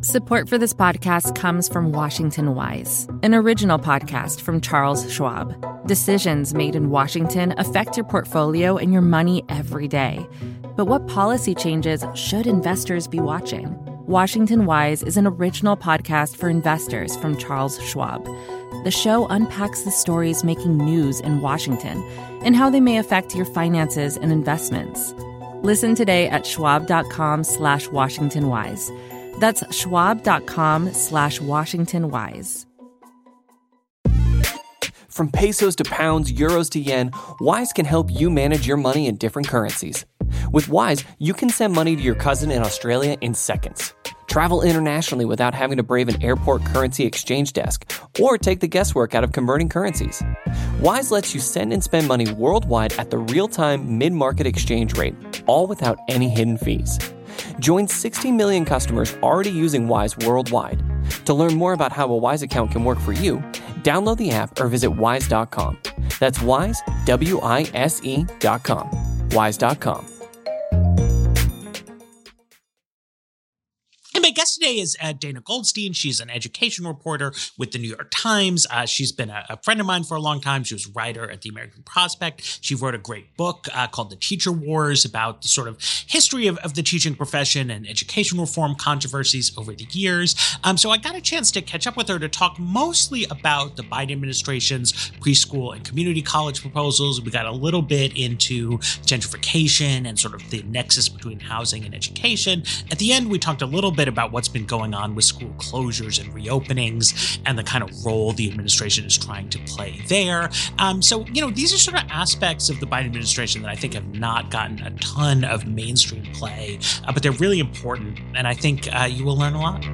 Support for this podcast comes from Washington Wise, an original podcast from Charles Schwab. Decisions made in Washington affect your portfolio and your money every day. But what policy changes should investors be watching? Washington Wise is an original podcast for investors from Charles Schwab. The show unpacks the stories making news in Washington and how they may affect your finances and investments. Listen today at schwab.com/WashingtonWise. That's schwab.com/WashingtonWise. From pesos to pounds, euros to yen, Wise can help you manage your money in different currencies. With Wise, you can send money to your cousin in Australia in seconds. Travel internationally without having to brave an airport currency exchange desk or take the guesswork out of converting currencies. Wise lets you send and spend money worldwide at the real-time mid-market exchange rate, all without any hidden fees. Join 60 million customers already using Wise worldwide. To learn more about how a Wise account can work for you, download the app or visit wise.com. That's Wise, WISE.com. Wise.com. And my guest today is Dana Goldstein. She's an education reporter with the New York Times. She's been a friend of mine for a long time. She was a writer at the American Prospect. She wrote a great book called The Teacher Wars about the sort of history of the teaching profession and education reform controversies over the years. So I got a chance to catch up with her to talk mostly about the Biden administration's preschool and community college proposals. We got a little bit into gentrification and sort of the nexus between housing and education. At the end, we talked a little bit about what's been going on with school closures and reopenings and the kind of role the administration is trying to play there. So, these are sort of aspects of the Biden administration that I think have not gotten a ton of mainstream play, but they're really important. And I think you will learn a lot.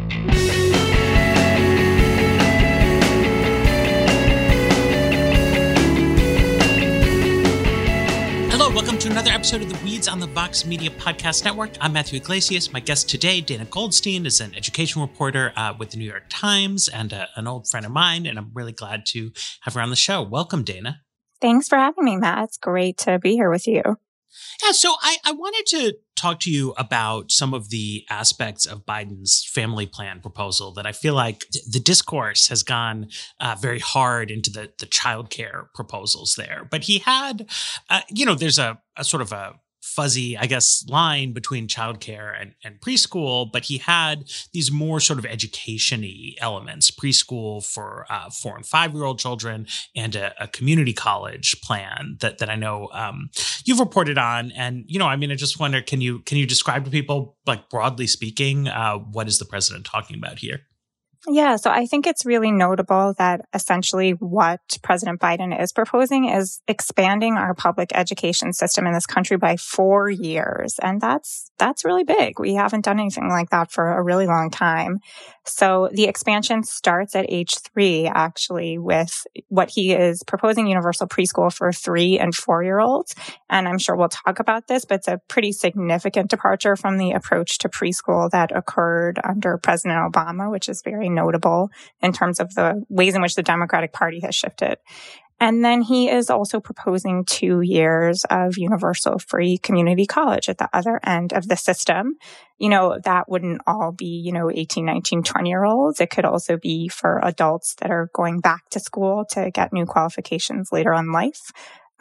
Hello, welcome to another episode of The Weeds on the Vox Media Podcast Network. I'm Matthew Iglesias. My guest today, Dana Goldstein, is an education reporter with the New York Times and an old friend of mine, and I'm really glad to have her on the show. Welcome, Dana. Thanks for having me, Matt. It's great to be here with you. Yeah, so I wanted to talk to you about some of the aspects of Biden's family plan proposal that I feel like the discourse has gone very hard into the childcare proposals there. But he had, there's a sort of a fuzzy, I guess, line between childcare and preschool, but he had these more sort of education-y elements, preschool for 4 and 5-year-old children and a community college plan that I know you've reported on. And, I just wonder, can you describe to people, like broadly speaking, what is the president talking about here? Yeah, so I think it's really notable that essentially what President Biden is proposing is expanding our public education system in this country by 4 years. And that's really big. We haven't done anything like that for a really long time. So the expansion starts at age 3, actually, with what he is proposing universal preschool for 3 and 4-year-olds. And I'm sure we'll talk about this, but it's a pretty significant departure from the approach to preschool that occurred under President Obama, which is very notable in terms of the ways in which the Democratic Party has shifted. And then he is also proposing 2 years of universal free community college at the other end of the system. That wouldn't all be, 18, 19, 20-year-olds. It could also be for adults that are going back to school to get new qualifications later in life.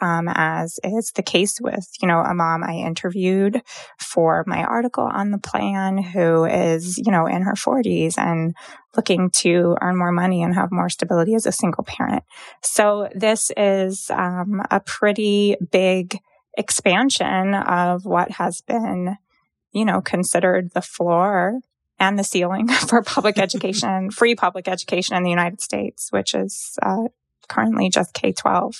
As is the case with, a mom I interviewed for my article on the plan who is, in her 40s and looking to earn more money and have more stability as a single parent. So this is a pretty big expansion of what has been, considered the floor and the ceiling for public education, free public education in the United States, which is currently just K-12.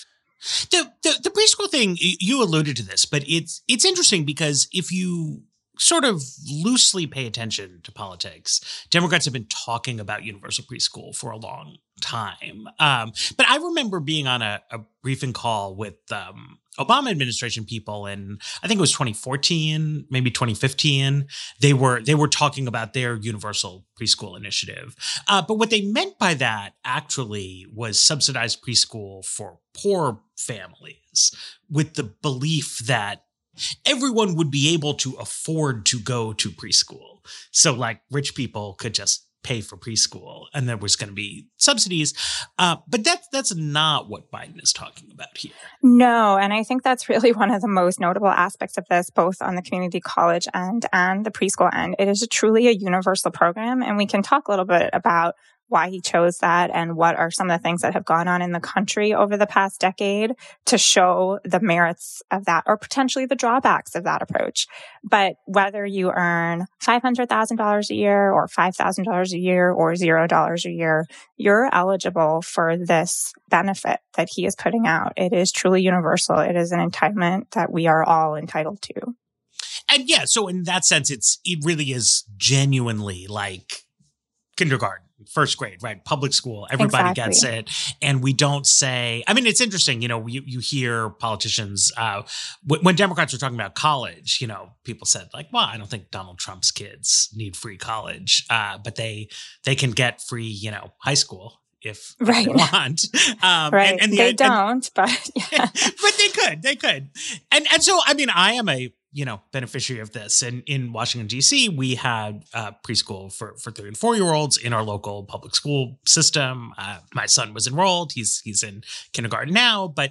The preschool thing, you alluded to this, but it's interesting because if you sort of loosely pay attention to politics, Democrats have been talking about universal preschool for a long time. But I remember being on a briefing call with Obama administration people in, I think it was 2014, maybe 2015. They were talking about their universal preschool initiative. But what they meant by that actually was subsidized preschool for poor families, with the belief that everyone would be able to afford to go to preschool. So like rich people could just pay for preschool and there was going to be subsidies. But that's not what Biden is talking about here. No. And I think that's really one of the most notable aspects of this, both on the community college end and the preschool end. It is truly a universal program. And we can talk a little bit about why he chose that and what are some of the things that have gone on in the country over the past decade to show the merits of that or potentially the drawbacks of that approach. But whether you earn $500,000 a year or $5,000 a year or $0 a year, you're eligible for this benefit that he is putting out. It is truly universal. It is an entitlement that we are all entitled to. And yeah, so in that sense, it really is genuinely like kindergarten, first grade, right? Public school, everybody gets it. And we don't say, I mean, it's interesting, you hear politicians, when Democrats were talking about college, people said like, well, I don't think Donald Trump's kids need free college, but they can get free, high school if they want. Right. And they don't, but yeah. But they could. And so, I mean, I am a, beneficiary of this. And in Washington, D.C., we had preschool for 3 and 4-year-olds in our local public school system. My son was enrolled. He's in kindergarten now. But,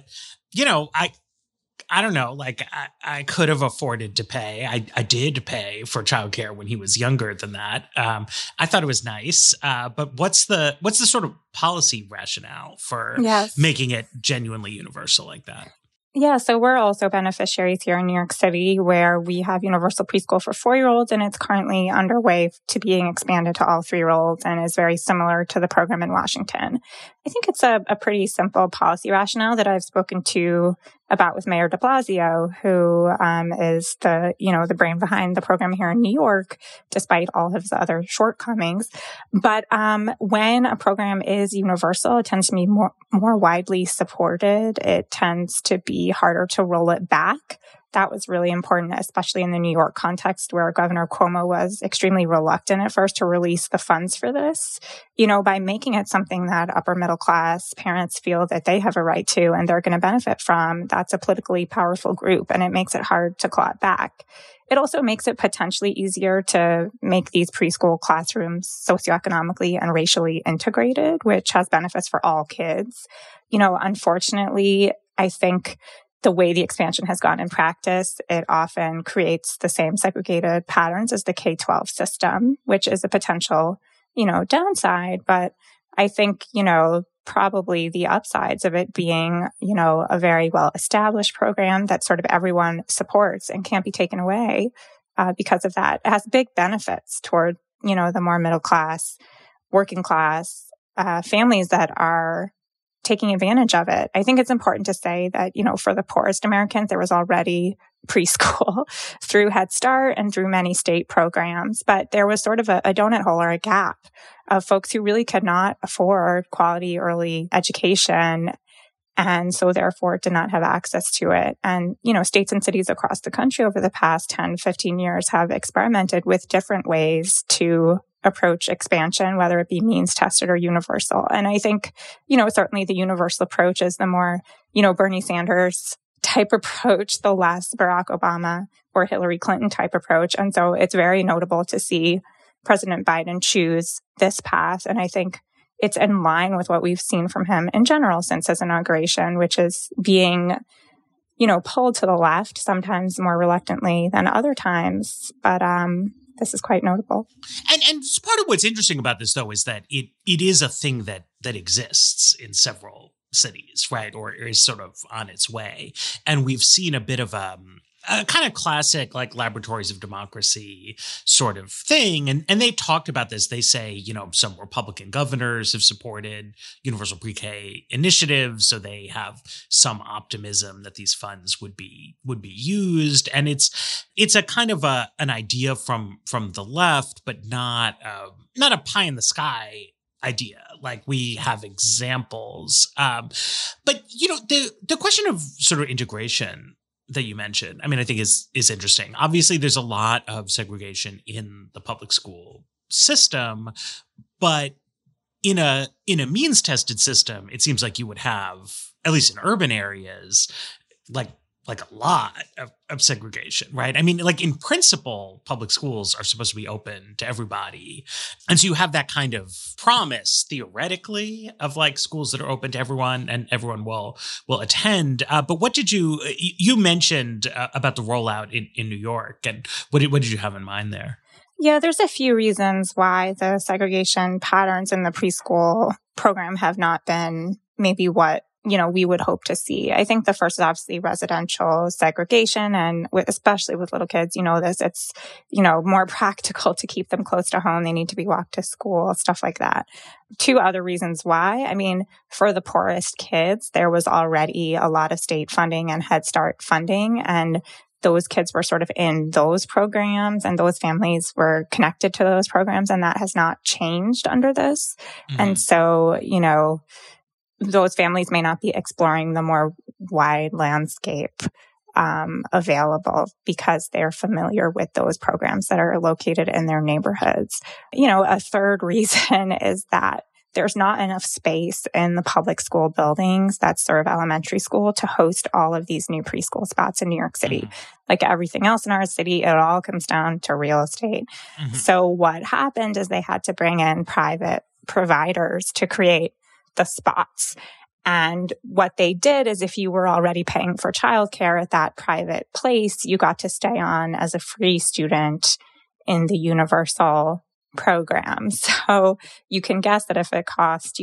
I don't know, like I could have afforded to pay. I did pay for childcare when he was younger than that. I thought it was nice. But what's the sort of policy rationale for making it genuinely universal like that? Yeah, so we're also beneficiaries here in New York City where we have universal preschool for 4-year-olds and it's currently underway to being expanded to all 3-year-olds and is very similar to the program in Washington. I think it's a pretty simple policy rationale that I've spoken to about with Mayor de Blasio, who is the brain behind the program here in New York, despite all of his other shortcomings. But when a program is universal, it tends to be more widely supported. It tends to be harder to roll it back. That was really important, especially in the New York context where Governor Cuomo was extremely reluctant at first to release the funds for this. By making it something that upper middle class parents feel that they have a right to and they're going to benefit from, that's a politically powerful group and it makes it hard to claw it back. It also makes it potentially easier to make these preschool classrooms socioeconomically and racially integrated, which has benefits for all kids. Unfortunately, I think the way the expansion has gone in practice, it often creates the same segregated patterns as the K-12 system, which is a potential, downside. But I think, probably the upsides of it being, a very well-established program that sort of everyone supports and can't be taken away because of that. It has big benefits toward, the more middle class, working class families that are taking advantage of it. I think it's important to say that, for the poorest Americans, there was already preschool through Head Start and through many state programs, but there was sort of a donut hole or a gap of folks who really could not afford quality early education and so therefore did not have access to it. And, states and cities across the country over the past 10, 15 years have experimented with different ways to approach expansion, whether it be means tested or universal. And I think, certainly the universal approach is the more, Bernie Sanders type approach, the less Barack Obama or Hillary Clinton type approach. And so it's very notable to see President Biden choose this path. And I think it's in line with what we've seen from him in general since his inauguration, which is being, pulled to the left, sometimes more reluctantly than other times. But, this is quite notable. And part of what's interesting about this, though, is that it is a thing that exists in several cities, right? Or is sort of on its way. And we've seen a bit of a kind of classic, like laboratories of democracy sort of thing. And they talked about this. They say, some Republican governors have supported universal pre-K initiatives. So they have some optimism that these funds would be used. And it's a kind of an idea from the left, but not a pie in the sky idea. Like we have examples. But, the question of sort of integration that you mentioned, I think is interesting. Obviously, there's a lot of segregation in the public school system, but in a means tested system, it seems like you would have, at least in urban areas, like like a lot of segregation, right? I mean, like in principle, public schools are supposed to be open to everybody. And so you have that kind of promise theoretically of like schools that are open to everyone and everyone will attend. But what did you mentioned about the rollout in New York, and what did you have in mind there? Yeah, there's a few reasons why the segregation patterns in the preschool program have not been maybe what we would hope to see. I think the first is obviously residential segregation, and especially with little kids, it's, more practical to keep them close to home. They need to be walked to school, stuff like that. Two other reasons why. I mean, for the poorest kids, there was already a lot of state funding and Head Start funding, and those kids were sort of in those programs and those families were connected to those programs, and that has not changed under this. Mm-hmm. And so, those families may not be exploring the more wide landscape available because they're familiar with those programs that are located in their neighborhoods. A third reason is that there's not enough space in the public school buildings that serve elementary school to host all of these new preschool spots in New York City. Mm-hmm. Like everything else in our city, it all comes down to real estate. Mm-hmm. So what happened is they had to bring in private providers to create the spots. And what they did is if you were already paying for childcare at that private place, you got to stay on as a free student in the universal program. So you can guess that if it cost,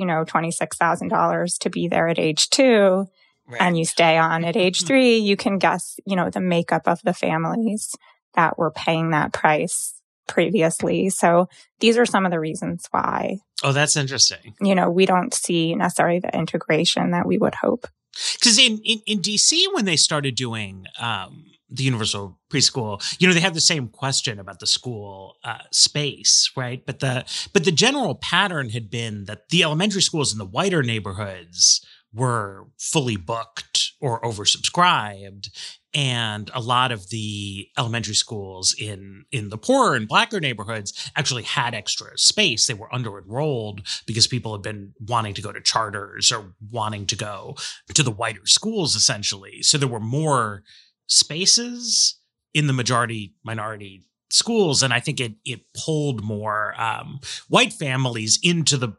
$26,000 to be there at age 2, right, and you stay on at age 3, you can guess, the makeup of the families that were paying that price previously. So these are some of the reasons why. Oh, that's interesting. We don't see necessarily the integration that we would hope. Because in DC, when they started doing the universal preschool, they had the same question about the school space, right? But the general pattern had been that the elementary schools in the whiter neighborhoods were fully booked or oversubscribed. And a lot of the elementary schools in the poorer and blacker neighborhoods actually had extra space. They were under-enrolled because people had been wanting to go to charters or wanting to go to the whiter schools, essentially. So there were more spaces in the majority-minority schools. And I think it pulled more white families into the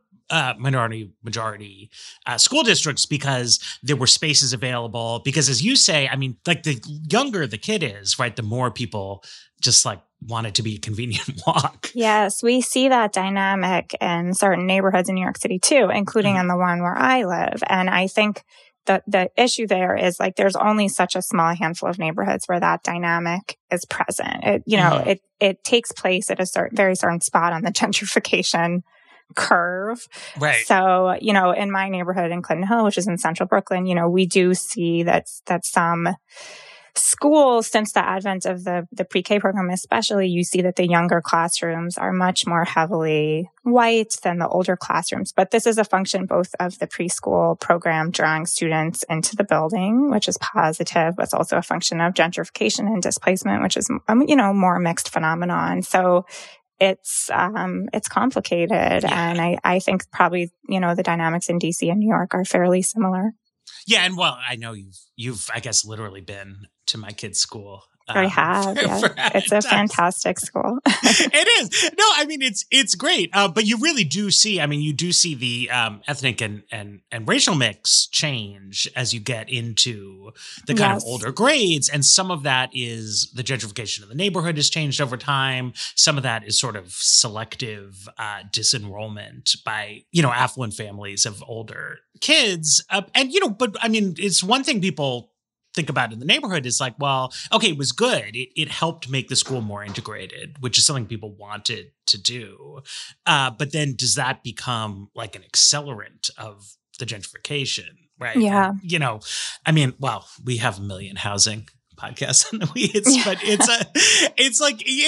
majority school districts because there were spaces available. Because as you say, I mean, like the younger the kid is, right, the more people just like want it to be a convenient walk. Yes, we see that dynamic in certain neighborhoods in New York City too, including in the one where I live. And I think the issue there is like there's only such a small handful of neighborhoods where that dynamic is present. It takes place at a very certain spot on the gentrification curve. Right. So, in my neighborhood in Clinton Hill, which is in central Brooklyn, we do see that some schools, since the advent of the pre-K program especially, you see that the younger classrooms are much more heavily white than the older classrooms. But this is a function both of the preschool program drawing students into the building, which is positive, but it's also a function of gentrification and displacement, which is, more mixed phenomenon. So it's complicated. Yeah. And I think probably, the dynamics in DC and New York are fairly similar. Yeah. And well, I know you've, I guess, literally been to my kid's school. I have. Yeah. It's a fantastic school. It is. No, I mean, it's great. But you really do see, you do see the ethnic and racial mix change as you get into the kind of older grades. And some of that is the gentrification of the neighborhood has changed over time. Some of that is sort of selective disenrollment by, affluent families of older kids. But it's one thing people think about in the neighborhood is like, well, okay, it was good. It helped make the school more integrated, which is something people wanted to do. But then does that become like an accelerant of the gentrification, right? Yeah. And, we have a million housing podcasts on the weeds, but it's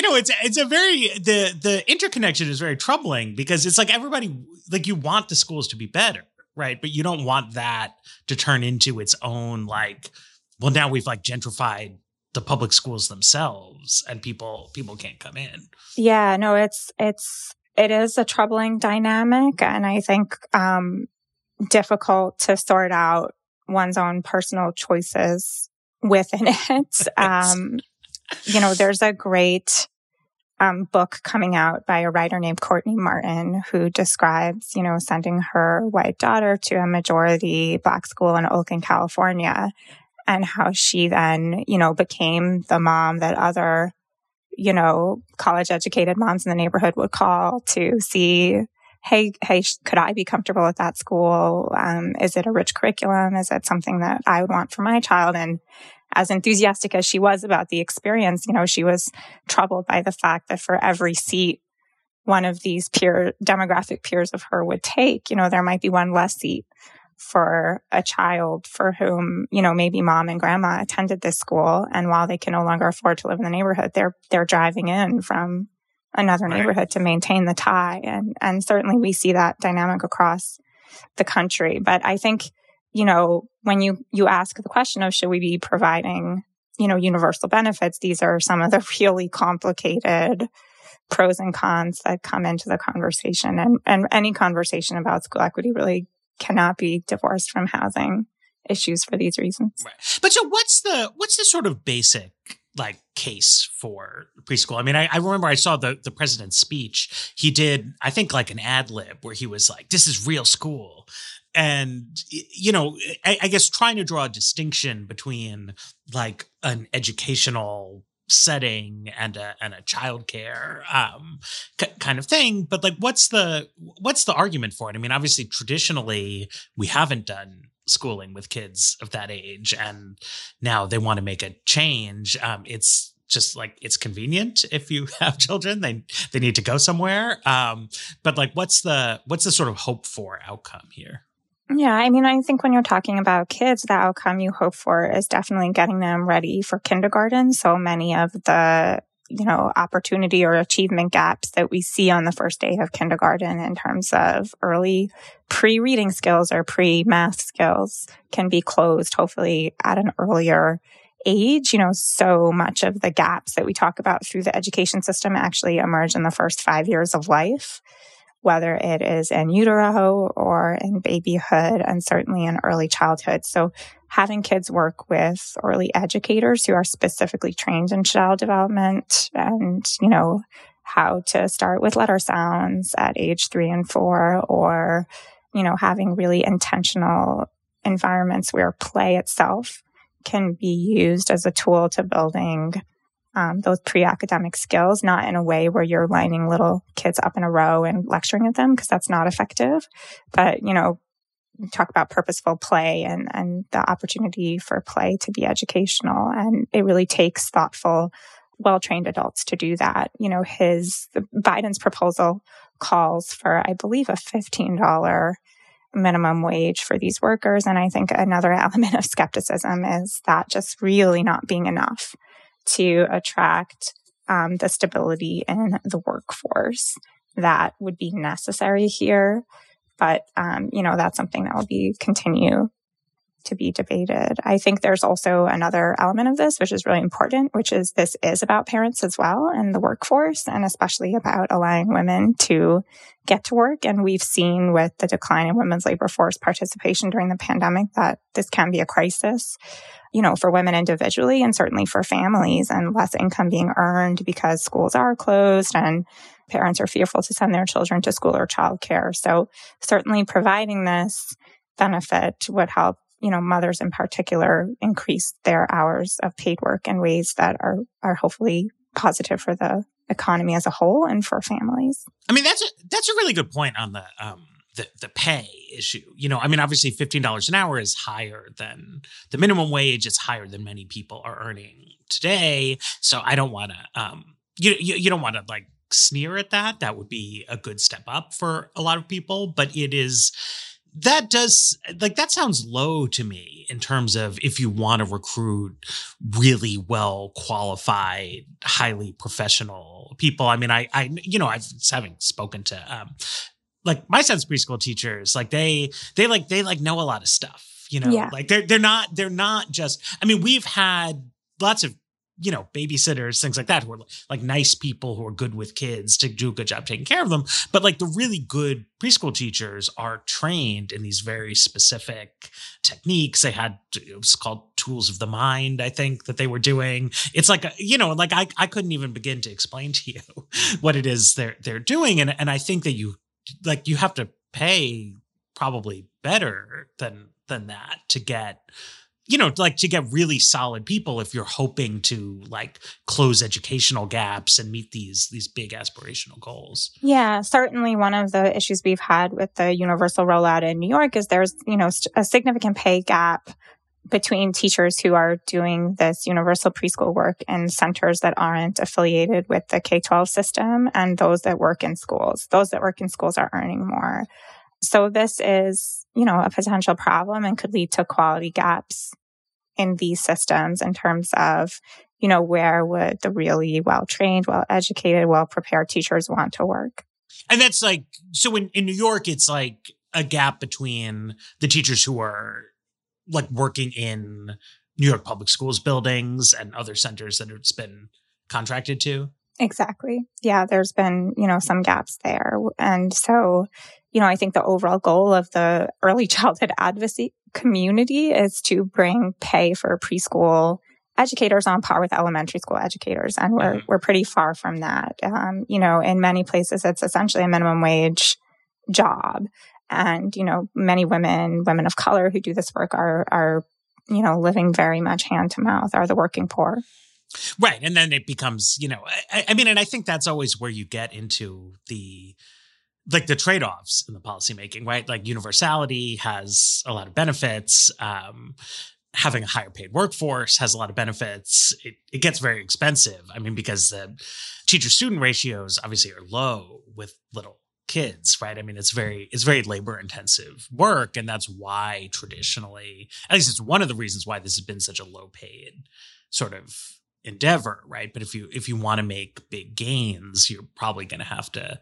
a very, the interconnection is very troubling because it's like everybody, like you want the schools to be better, right? But you don't want that to turn into its own like, well, now we've like gentrified the public schools themselves and people can't come in. Yeah, no, it is a troubling dynamic. And I think, difficult to sort out one's own personal choices within it. There's a great book coming out by a writer named Courtney Martin who describes, sending her white daughter to a majority Black school in Oakland, California, and how she then, became the mom that other, college-educated moms in the neighborhood would call to see, hey, could I be comfortable at that school? Is it a rich curriculum? Is it something that I would want for my child? And as enthusiastic as she was about the experience, she was troubled by the fact that for every seat one of these demographic peers of her would take, there might be one less seat for a child for whom, maybe mom and grandma attended this school. And while they can no longer afford to live in the neighborhood, they're driving in from another neighborhood to maintain the tie. And certainly we see that dynamic across the country. But I think, when you ask the question of should we be providing, universal benefits, these are some of the really complicated pros and cons that come into the conversation. And any conversation about school equity really cannot be divorced from housing issues for these reasons. Right. But so what's the sort of basic case for preschool? I mean, I remember I saw the president's speech. He did, I think, an ad lib where he was like, this is real school. And, I guess trying to draw a distinction between an educational setting and a childcare kind of thing. But what's the argument for it? I mean, obviously, traditionally, we haven't done schooling with kids of that age, and now they want to make a change. It's just it's convenient if you have children, they need to go somewhere. But what's the sort of hope for outcome here? Yeah, I mean, I think when you're talking about kids, the outcome you hope for is definitely getting them ready for kindergarten. So many of the, opportunity or achievement gaps that we see on the first day of kindergarten in terms of early pre-reading skills or pre-math skills can be closed, hopefully at an earlier age. So much of the gaps that we talk about through the education system actually emerge in the first 5 years of life, whether it is in utero or in babyhood and certainly in early childhood. So having kids work with early educators who are specifically trained in child development and, how to start with letter sounds at age 3 and 4, or, having really intentional environments where play itself can be used as a tool to building those pre-academic skills, not in a way where you're lining little kids up in a row and lecturing at them, because that's not effective. But, talk about purposeful play and the opportunity for play to be educational. And it really takes thoughtful, well-trained adults to do that. Biden's proposal calls for, I believe, a $15 minimum wage for these workers. And I think another element of skepticism is that just really not being enough to attract the stability in the workforce that would be necessary here. But, that's something that will continue to be debated. I think there's also another element of this, which is really important, which is this is about parents as well and the workforce, and especially about allowing women to get to work. And we've seen with the decline in women's labor force participation during the pandemic that this can be a crisis, for women individually and certainly for families, and less income being earned because schools are closed and parents are fearful to send their children to school or childcare. So certainly providing this benefit would help, mothers in particular increase their hours of paid work in ways that are hopefully positive for the economy as a whole and for families. I mean, that's a really good point on the pay issue. Obviously $15 an hour is higher than the minimum wage. It's higher than many people are earning today. So I don't want to, you don't want to sneer at that. That would be a good step up for a lot of people, but that sounds low to me in terms of if you want to recruit really well qualified, highly professional people. I mean, I having spoken to, my son's preschool teachers, they know a lot of stuff, Yeah. they're not just, we've had lots of, babysitters, things like that, who are nice people who are good with kids to do a good job taking care of them. But the really good preschool teachers are trained in these very specific techniques. It was called tools of the mind, I think, that they were doing. It's like, I couldn't even begin to explain to you what it is they're doing. And I think that you have to pay probably better than that to get, to get really solid people if you're hoping to close educational gaps and meet these big aspirational goals. Yeah, certainly one of the issues we've had with the universal rollout in New York is there's, a significant pay gap between teachers who are doing this universal preschool work in centers that aren't affiliated with the K-12 system and those that work in schools. Those that work in schools are earning more. So this is, a potential problem and could lead to quality gaps in these systems in terms of, where would the really well-trained, well-educated, well-prepared teachers want to work. And that's so in New York, it's like a gap between the teachers who are working in New York public schools buildings and other centers that it's been contracted to. Exactly. Yeah, there's been, some gaps there. And so, I think the overall goal of the early childhood advocacy community is to bring pay for preschool educators on par with elementary school educators. And we're pretty far from that. In many places, it's essentially a minimum wage job. And, many women of color who do this work are living very much hand to mouth, are the working poor. Right. And then it becomes, and I think that's always where you get into the trade-offs in the policymaking, right? Universality has a lot of benefits. Having a higher paid workforce has a lot of benefits. It gets very expensive. Because the teacher-student ratios obviously are low with little kids, right? It's very labor-intensive work. And that's why traditionally, at least it's one of the reasons why this has been such a low-paid sort of endeavor, right? But if you want to make big gains, you're probably going to have to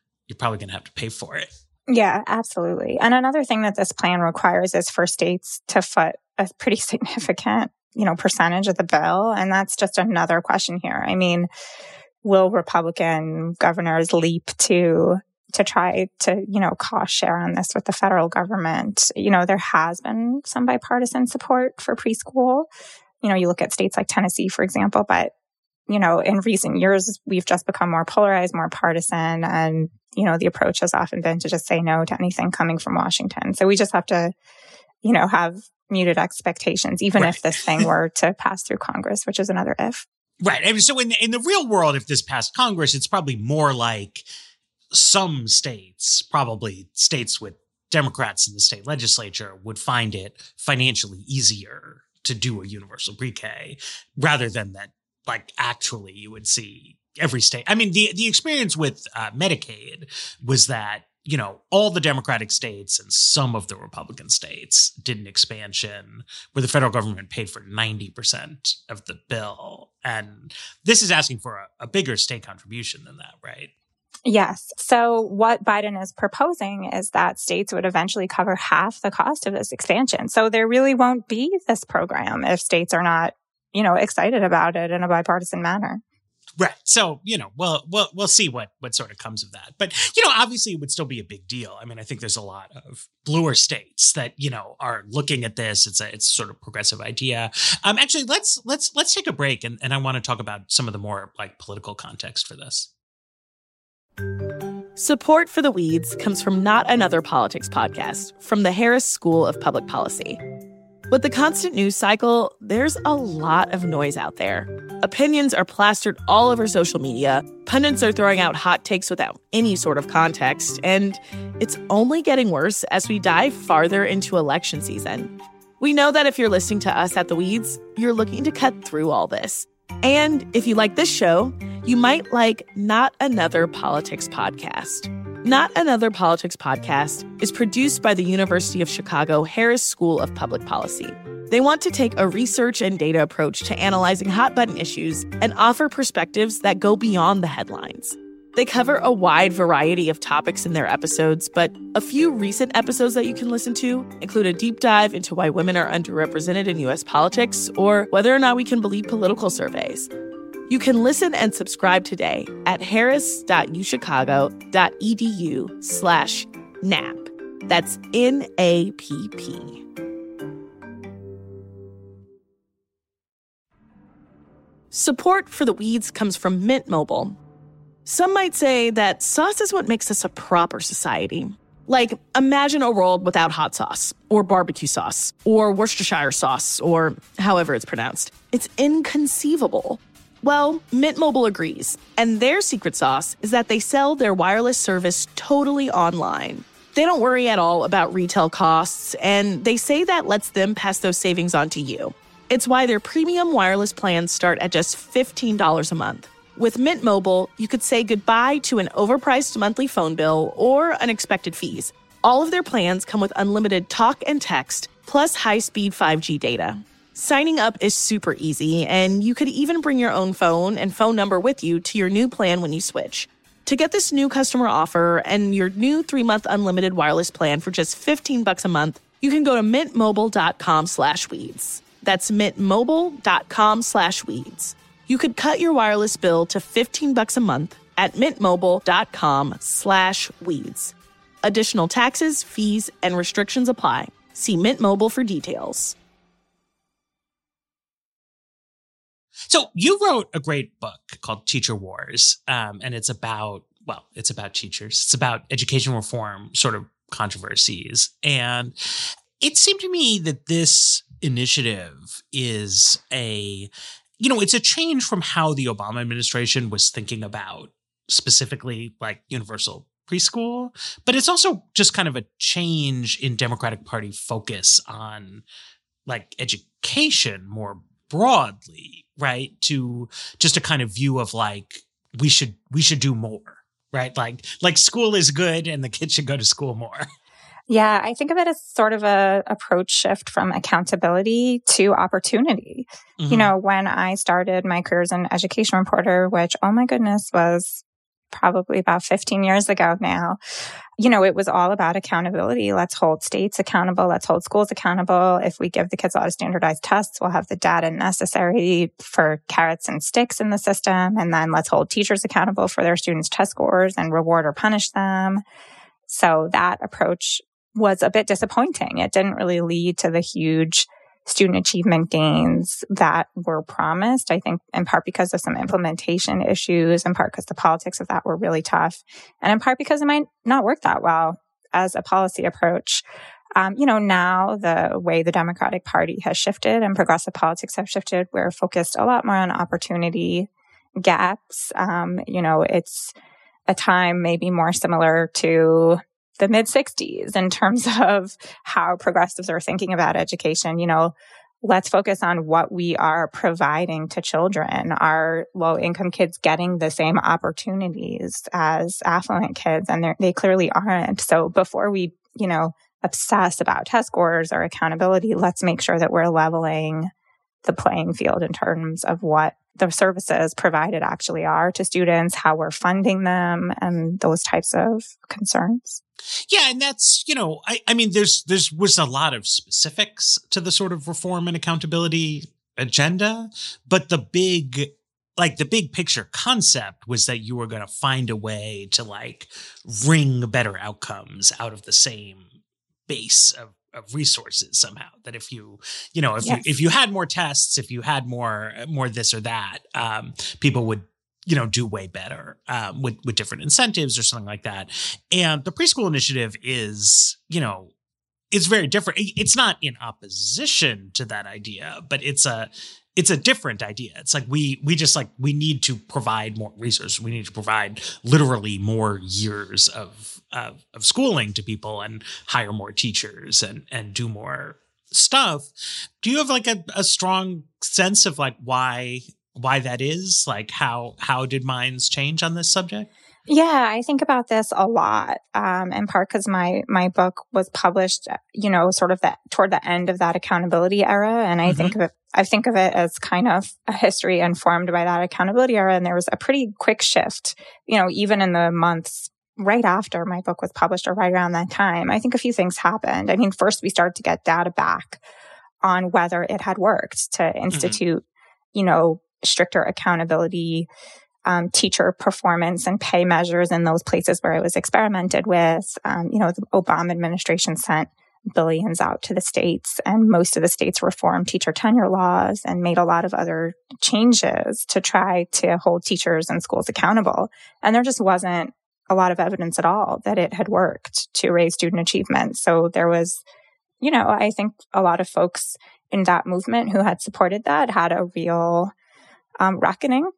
pay for it. Yeah, absolutely. And another thing that this plan requires is for states to foot a pretty significant, percentage of the bill. And that's just another question here. Will Republican governors leap to try to, cost share on this with the federal government? There has been some bipartisan support for preschool. You look at states like Tennessee, for example, but, in recent years, we've just become more polarized, more partisan. And, the approach has often been to just say no to anything coming from Washington. So we just have to, have muted expectations, even if this thing were to pass through Congress, which is another if. Right. So in the real world, if this passed Congress, it's probably more like some states, probably states with Democrats in the state legislature, would find it financially easier to do a universal pre-K rather than that, actually you would see every state. The experience with Medicaid was that, all the Democratic states and some of the Republican states did an expansion where the federal government paid for 90% of the bill. And this is asking for a bigger state contribution than that, right? Yes. So what Biden is proposing is that states would eventually cover half the cost of this expansion. So there really won't be this program if states are not, excited about it in a bipartisan manner. Right. So, we'll see what sort of comes of that. But, obviously it would still be a big deal. I think there's a lot of bluer states that, are looking at this. It's a sort of progressive idea. Actually, let's take a break. And I want to talk about some of the more political context for this. Support for The Weeds comes from Not Another Politics podcast from the Harris School of Public Policy. With the constant news cycle, there's a lot of noise out there. Opinions are plastered all over social media, pundits are throwing out hot takes without any sort of context, and it's only getting worse as we dive farther into election season. We know that if you're listening to us at The Weeds, you're looking to cut through all this. And if you like this show, you might like Not Another Politics podcast. Not Another Politics podcast is produced by the University of Chicago Harris School of Public Policy. They want to take a research and data approach to analyzing hot-button issues and offer perspectives that go beyond the headlines. They cover a wide variety of topics in their episodes, but a few recent episodes that you can listen to include a deep dive into why women are underrepresented in U.S. politics or whether or not we can believe political surveys. You can listen and subscribe today at harris.uchicago.edu/NAP. That's NAPP. Support for The Weeds comes from Mint Mobile. Some might say that sauce is what makes us a proper society. Like, imagine a world without hot sauce, or barbecue sauce, or Worcestershire sauce, or however it's pronounced. It's inconceivable. Well, Mint Mobile agrees, and their secret sauce is that they sell their wireless service totally online. They don't worry at all about retail costs, and they say that lets them pass those savings on to you. It's why their premium wireless plans start at just $15 a month. With Mint Mobile, you could say goodbye to an overpriced monthly phone bill or unexpected fees. All of their plans come with unlimited talk and text, plus high-speed 5G data. Signing up is super easy, and you could even bring your own phone and phone number with you to your new plan when you switch. To get this new customer offer and your new 3-month unlimited wireless plan for just $15 a month, you can go to mintmobile.com/weeds. That's mintmobile.com/weeds. You could cut your wireless bill to $15 a month at mintmobile.com/weeds. Additional taxes, fees, and restrictions apply. See Mint Mobile for details. So you wrote a great book called Teacher Wars, and it's about teachers. It's about education reform sort of controversies. And it seemed to me that this initiative is it's a change from how the Obama administration was thinking about specifically like universal preschool, but it's also just kind of a change in Democratic Party focus on like education more broadly, right? To just a kind of view of like, we should do more, right? Like school is good and the kids should go to school more. Yeah, I think of it as sort of a approach shift from accountability to opportunity. Mm-hmm. You know, when I started my career as an education reporter, which, oh my goodness, was probably about 15 years ago now, you know, it was all about accountability. Let's hold states accountable. Let's hold schools accountable. If we give the kids a lot of standardized tests, we'll have the data necessary for carrots and sticks in the system. And then let's hold teachers accountable for their students' test scores and reward or punish them. So that approach was a bit disappointing. It didn't really lead to the huge student achievement gains that were promised, I think in part because of some implementation issues, in part because the politics of that were really tough, and in part because it might not work that well as a policy approach. Now the way the Democratic Party has shifted and progressive politics have shifted, we're focused a lot more on opportunity gaps. It's a time maybe more similar to the mid-60s in terms of how progressives are thinking about education. You know, let's focus on what we are providing to children. Are low-income kids getting the same opportunities as affluent kids? And they clearly aren't. So before we, obsess about test scores or accountability, let's make sure that we're leveling the playing field in terms of what the services provided actually are to students, how we're funding them, and those types of concerns. Yeah, and that's, there's was a lot of specifics to the sort of reform and accountability agenda, but the big picture concept was that you were going to find a way to like wring better outcomes out of the same base of resources somehow. That if you had more tests, if you had more this or that, people would do way better with different incentives or something like that. And the preschool initiative is, it's very different. It's not in opposition to that idea, but it's a different idea. It's like we need to provide more resources. We need to provide literally more years of schooling to people and hire more teachers and do more stuff. Do you have like a strong sense of like why that is? Like how did minds change on this subject? Yeah, I think about this a lot, in part because my book was published, sort of toward the end of that accountability era. And I think of it as kind of a history informed by that accountability era. And there was a pretty quick shift, even in the months right after my book was published or right around that time. I think a few things happened. I mean, first we started to get data back on whether it had worked to institute, stricter accountability, teacher performance and pay measures in those places where it was experimented with. The Obama administration sent billions out to the states. And most of the states reformed teacher tenure laws and made a lot of other changes to try to hold teachers and schools accountable. And there just wasn't a lot of evidence at all that it had worked to raise student achievement. So there was, I think a lot of folks in that movement who had supported that had a real reckoning.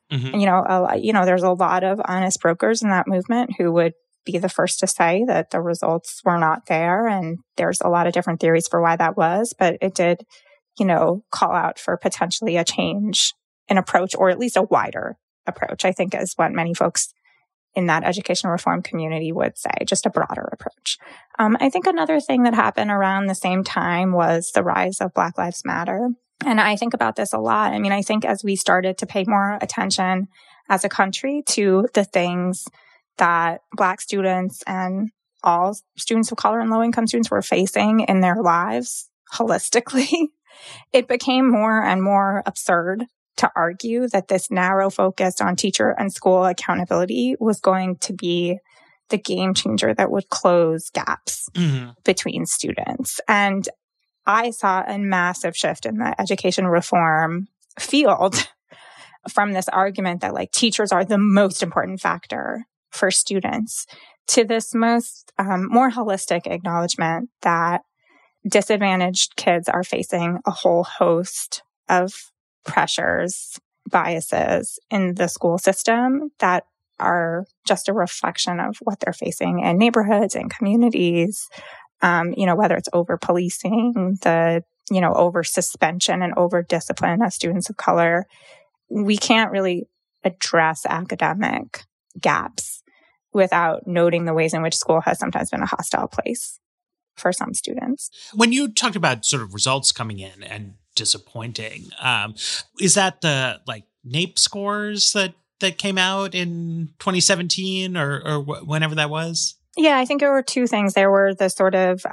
Mm-hmm. There's a lot of honest brokers in that movement who would be the first to say that the results were not there. And there's a lot of different theories for why that was, but it did, call out for potentially a change in approach, or at least a wider approach, I think is what many folks in that education reform community would say, just a broader approach. I think another thing that happened around the same time was the rise of Black Lives Matter. And I think about this a lot. I mean, I think as we started to pay more attention as a country to the things that Black students and all students of color and low-income students were facing in their lives holistically, it became more and more absurd to argue that this narrow focus on teacher and school accountability was going to be the game changer that would close gaps between students. And I saw a massive shift in the education reform field from this argument that teachers are the most important factor for students to this more holistic acknowledgement that disadvantaged kids are facing a whole host of pressures, biases in the school system that are just a reflection of what they're facing in neighborhoods and communities. Whether it's over policing, the, over suspension and over discipline of students of color. We can't really address academic gaps without noting the ways in which school has sometimes been a hostile place for some students. When you talked about sort of results coming in and disappointing, is that the NAEP scores that came out in 2017 or whenever that was? Yeah, I think there were two things. There were the sort of,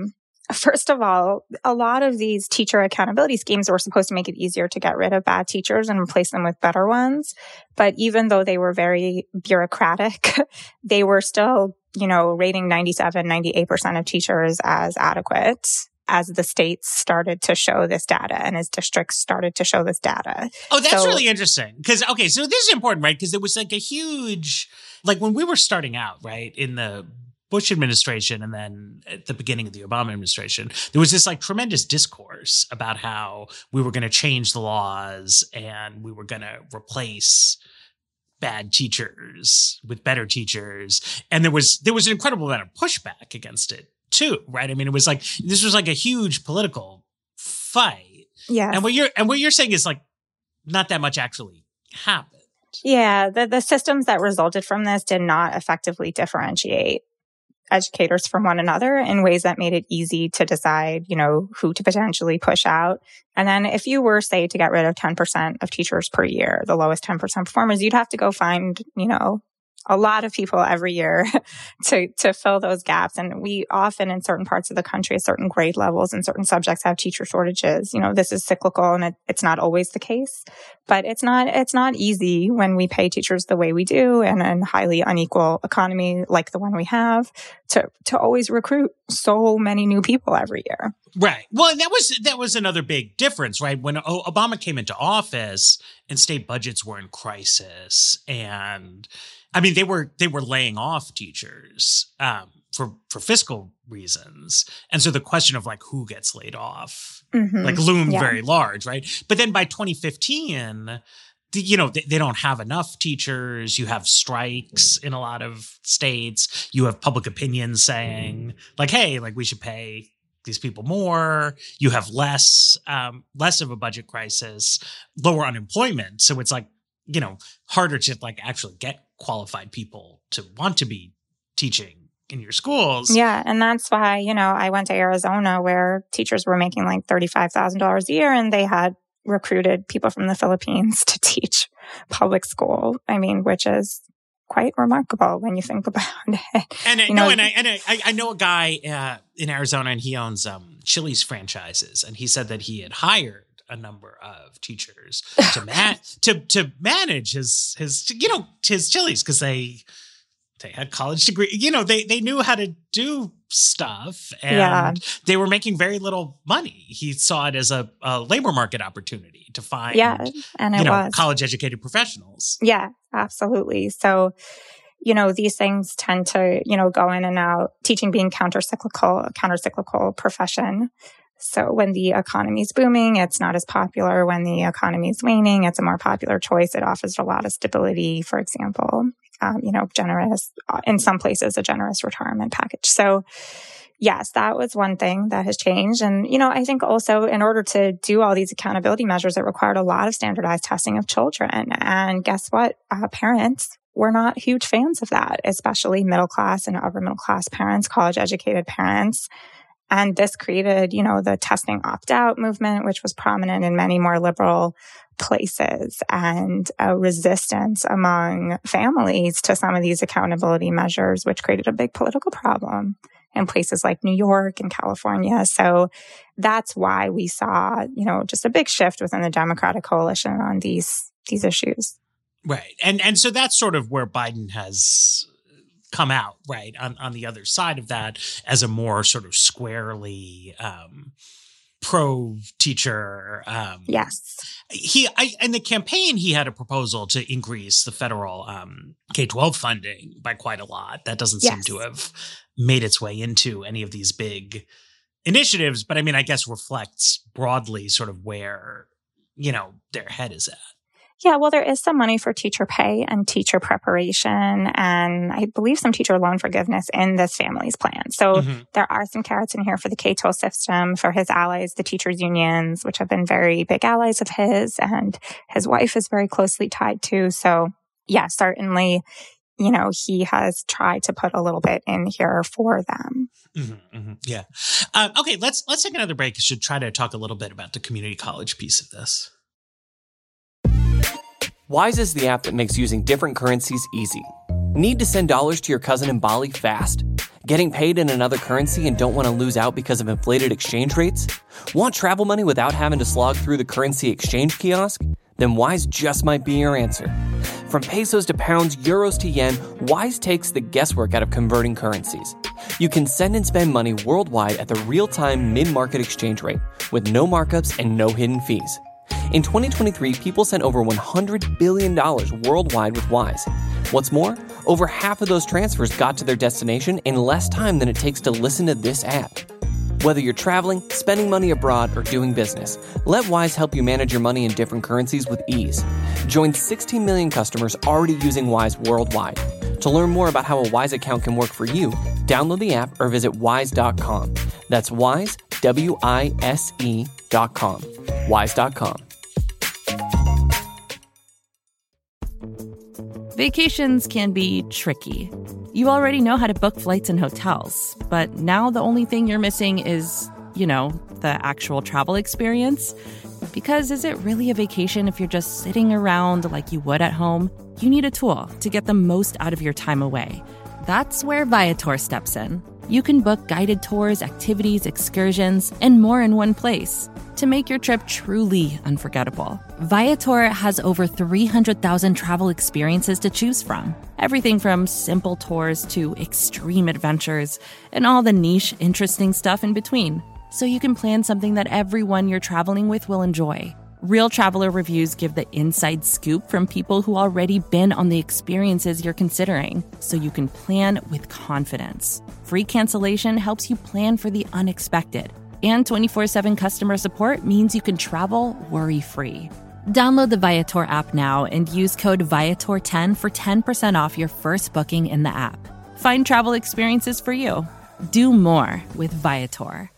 first of all, a lot of these teacher accountability schemes were supposed to make it easier to get rid of bad teachers and replace them with better ones. But even though they were very bureaucratic, they were still, rating 98% of teachers as adequate as the states started to show this data and as districts started to show this data. Oh, that's really interesting. Because, so this is important, right? Because there was a huge, when we were starting out, right, in the Bush administration and then at the beginning of the Obama administration, there was this tremendous discourse about how we were going to change the laws and we were going to replace bad teachers with better teachers. And there was an incredible amount of pushback against it too, right? I mean, it was this was a huge political fight. Yeah. And what you're saying is not that much actually happened. Yeah. The systems that resulted from this did not effectively differentiate educators from one another in ways that made it easy to decide, who to potentially push out. And then if you were, say, to get rid of 10% of teachers per year, the lowest 10% performers, you'd have to go find, a lot of people every year to fill those gaps. And we often in certain parts of the country, at certain grade levels and certain subjects have teacher shortages. This is cyclical and it's not always the case, but it's not easy when we pay teachers the way we do in a highly unequal economy like the one we have to always recruit so many new people every year. Right. Well, that was another big difference, right? When Obama came into office and state budgets were in crisis, and I mean they were laying off teachers for fiscal reasons, and so the question of who gets laid off loomed very large, right? But then by 2015. They don't have enough teachers. You have strikes in a lot of states. You have public opinion saying hey, we should pay these people more. You have less of a budget crisis, lower unemployment. So it's harder to actually get qualified people to want to be teaching in your schools. Yeah. And that's why, I went to Arizona where teachers were making $35,000 a year and they had recruited people from the Philippines to teach public school. I mean, which is quite remarkable when you think about it. And I know a guy in Arizona, and he owns Chili's franchises, and he said that he had hired a number of teachers to manage his Chili's because they had college degree. They knew how to do stuff, and they were making very little money. He saw it as a labor market opportunity to find, and it was college-educated professionals. Yeah, absolutely. So, these things tend to, go in and out. Teaching being a countercyclical profession. So when the economy is booming, it's not as popular. When the economy is waning, it's a more popular choice. It offers a lot of stability, for example, generous, in some places, a generous retirement package. So yes, that was one thing that has changed. And, I think also in order to do all these accountability measures, it required a lot of standardized testing of children. And guess what? Parents were not huge fans of that, especially middle class and upper middle class parents, college educated parents. And this created, the testing opt-out movement, which was prominent in many more liberal places, and a resistance among families to some of these accountability measures, which created a big political problem in places like New York and California. So that's why we saw, just a big shift within the Democratic coalition on these issues. Right. And so that's sort of where Biden has come out, right, on the other side of that as a more sort of squarely pro-teacher. Yes. In the campaign, he had a proposal to increase the federal K-12 funding by quite a lot. That doesn't seem to have made its way into any of these big initiatives, but I guess reflects broadly sort of where, their head is at. Yeah, well, there is some money for teacher pay and teacher preparation, and I believe some teacher loan forgiveness in this family's plan. So there are some carrots in here for the K-12 system, for his allies, the teachers' unions, which have been very big allies of his, and his wife is very closely tied to. So yeah, certainly, he has tried to put a little bit in here for them. Yeah. Okay, let's take another break. I should try to talk a little bit about the community college piece of this. Wise is the app that makes using different currencies easy. Need to send dollars to your cousin in Bali fast? Getting paid in another currency and don't want to lose out because of inflated exchange rates? Want travel money without having to slog through the currency exchange kiosk? Then Wise just might be your answer. From pesos to pounds, euros to yen, Wise takes the guesswork out of converting currencies. You can send and spend money worldwide at the real-time mid-market exchange rate with no markups and no hidden fees. In 2023, people sent over $100 billion worldwide with Wise. What's more, over half of those transfers got to their destination in less time than it takes to listen to this ad. Whether you're traveling, spending money abroad, or doing business, let Wise help you manage your money in different currencies with ease. Join 16 million customers already using Wise worldwide. To learn more about how a Wise account can work for you, download the app or visit wise.com. That's Wise, WISE.com. Wise.com. Vacations can be tricky. You already know how to book flights and hotels, but now the only thing you're missing is, the actual travel experience. Because is it really a vacation if you're just sitting around like you would at home? You need a tool to get the most out of your time away. That's where Viator steps in. You can book guided tours, activities, excursions, and more in one place to make your trip truly unforgettable. Viator has over 300,000 travel experiences to choose from. Everything from simple tours to extreme adventures and all the niche, interesting stuff in between. So you can plan something that everyone you're traveling with will enjoy. Real traveler reviews give the inside scoop from people who already been on the experiences you're considering, so you can plan with confidence. Free cancellation helps you plan for the unexpected. And 24/7 customer support means you can travel worry-free. Download the Viator app now and use code Viator10 for 10% off your first booking in the app. Find travel experiences for you. Do more with Viator.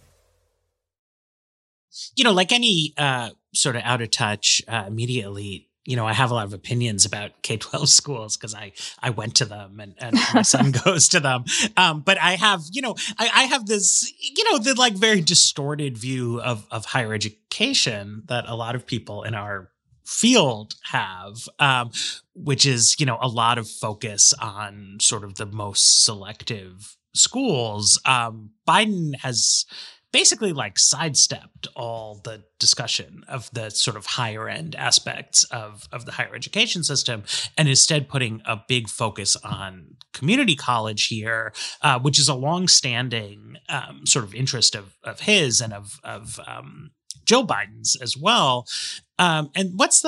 Like any sort of out of touch media elite, I have a lot of opinions about K-12 schools because I went to them and my son goes to them. But I have, I have this, the like very distorted view of higher education that a lot of people in our field have, which is, a lot of focus on sort of the most selective schools. Biden has basically like sidestepped all the discussion of the sort of higher end aspects of the higher education system, and instead putting a big focus on community college here, which is a longstanding sort of interest of his and of Joe Biden's as well. And what's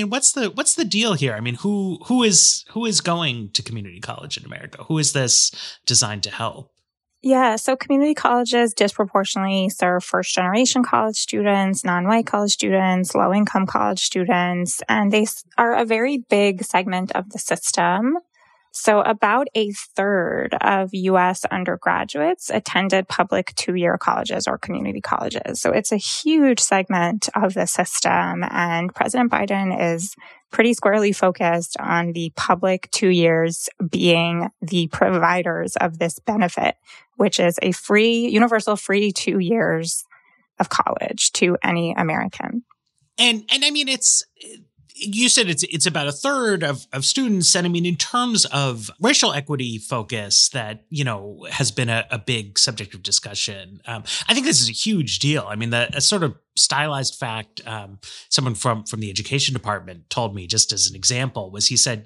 the deal here? I mean, who is going to community college in America? Who is this designed to help? Yeah, so community colleges disproportionately serve first-generation college students, non-white college students, low-income college students, and they are a very big segment of the system. So about a third of U.S. undergraduates attended public two-year colleges or community colleges. So it's a huge segment of the system, and President Biden is pretty squarely focused on the public 2 years being the providers of this benefit, which is a universal free 2 years of college to any American. And I mean, you said it's about a third of students. And I mean, in terms of racial equity focus that, has been a big subject of discussion, I think this is a huge deal. I mean, a sort of stylized fact someone from the education department told me, just as an example, was he said,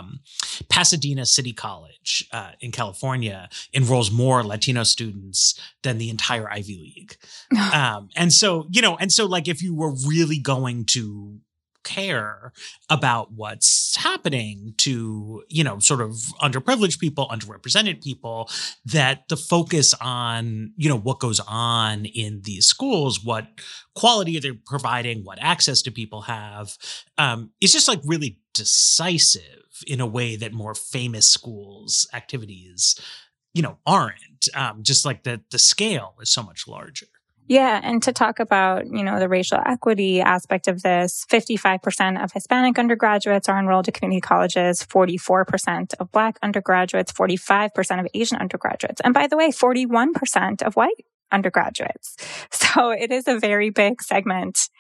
Pasadena City College in California enrolls more Latino students than the entire Ivy League. And so like if you were really going to care about what's happening to, sort of underprivileged people, underrepresented people, that the focus on, what goes on in these schools, what quality they're providing, what access do people have, is just like really decisive in a way that more famous schools' activities, aren't. Just like the scale is so much larger. Yeah. And to talk about, the racial equity aspect of this, 55% of Hispanic undergraduates are enrolled at community colleges, 44% of Black undergraduates, 45% of Asian undergraduates. And by the way, 41% of white undergraduates. So it is a very big segment